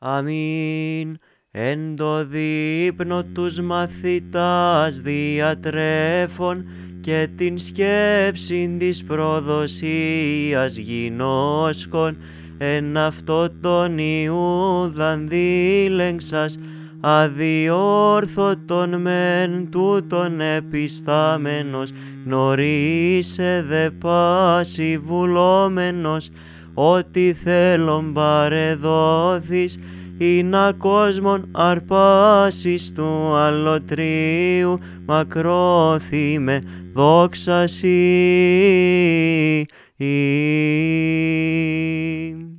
Αμήν. Εν το δείπνο τους μαθητάς διατρέφων και την σκέψην της προδοσίας γινώσκων, εν αυτό τον Ιούδαν δίλεγξας, αδιόρθωτον μεν τούτον επιστάμενος, γνωρίσε δε πάση βουλόμενος, ότι θέλον παρεδόθης, εινά κόσμον αρπάσεις του αλλοτρίου, μακρόθυμε δόξα σοι.